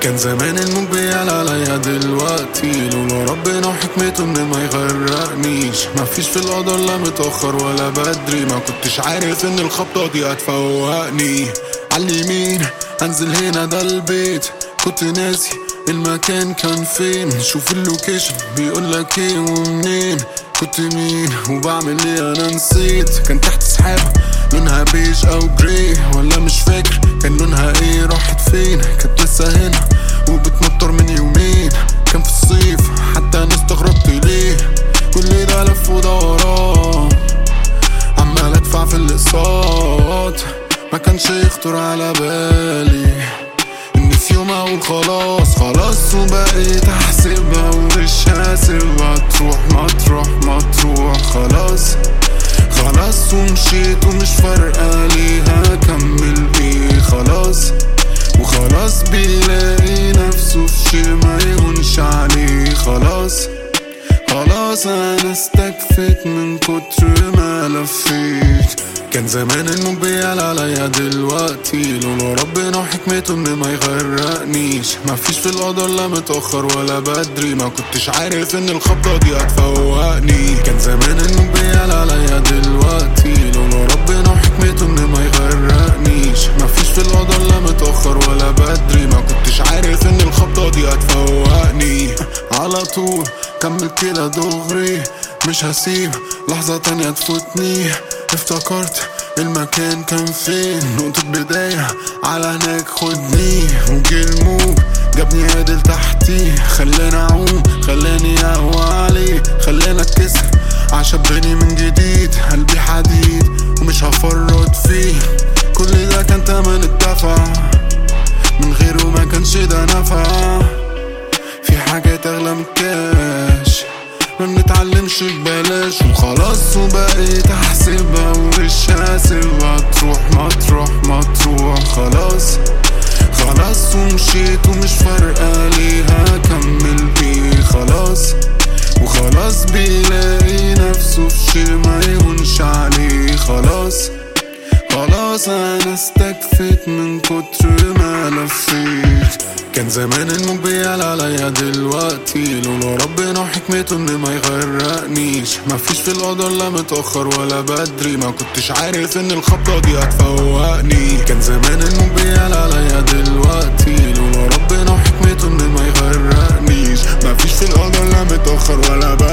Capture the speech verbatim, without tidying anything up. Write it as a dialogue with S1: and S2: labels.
S1: كان زمان الموج بيعلى عليا دلوقتي، لولا ربنا وحكمته ان ما يغرقنيش. مفيش في القدر لا متأخر ولا بدري، ما كنتش عارف ان الخبطة دي هتفوقني. عاليمين هنزل هنا ده البيت، كنت ناسي المكان كان فين. شوف اللوكيشن بيقولك ايه ومنين، كنت مين وبعمل ايه انا نسيت. كان تحت سحابة لونها بيج او جري ولا مش فاكر كان لونها ايه، راحت فين. كانت لسه هنا وبتمطر من يومين، كان في الصيف حتى انا استغربت ليه. كل ده لف ودوران عمال ادفع في الاقساط، ما كانش يخطر على بالي ان في يوم اقول خلاص خلاص. وبقيت احسبها ومش هسيبها تروح مطرح ما تروح. خلاص خلاص ومشيت ومش فارقة ليها اكمل ايه. خلاص وخلاص بيلاقي نفسه في شي ما يهونش عليه. خلاص خلاص انا استكفيت من كتر ما لفيت. كان زمان الموج بيعلى عليا دلوقتي، لولا ربنا وحكمته ان ما يغرقنيش. مفيش في القدر لا متأخر ولا بدري، ما كنتش عارف ان الخبطة دي هتفوقني. كان زمان الموج بيعلى عليا دلوقتي، لولا ربنا وحكمته ان ما يغرقنيش. مفيش في القدر لا متأخر ولا بدري، ما كنتش عارف ان الخبطة دي هتفوقني. على طول كمل كده دغري، مش هسيب لحظة تانية تفوتني. افتكرت المكان كان فين، نقطة بداية على هناك خدني. وجي الموج جابني عدل تحتي، خلاني اعوم خلاني اقوى عليه، خلاني اتكسر عشبني من جديد. قلبي حديد ومش هفرط فيه، كل ده كان تمن الدفع، من غيره ما كانش ده نفع. في حاجات اغلى من الكاش ما بنتعلمش ببلاش. وخلاص وبقيت احسبها ومش هسيبها تروح مطرح ما تروح. خلاص خلاص ومشيت ومش فارقة ليها اكمل ايه. خلاص وخلاص بيلاقي نفسه في شي ما يهونش عليه. خلاص خلاص انا استكفيت من كتر ما لفيت. كان زمان الموج بيعلى عليا دلوقتي، لولا ربنا وحكمته ان ما يغرقنيش. مفيش في القدر لا متأخر ولا بدري، ما كنتش عارف ان الخبطة دي هتفوقني. كان زمان الموج بيعلى عليا دلوقتي، لولا ربنا وحكمته ان ما يغرقنيش. مفيش في القدر لا متأخر ولا بدري.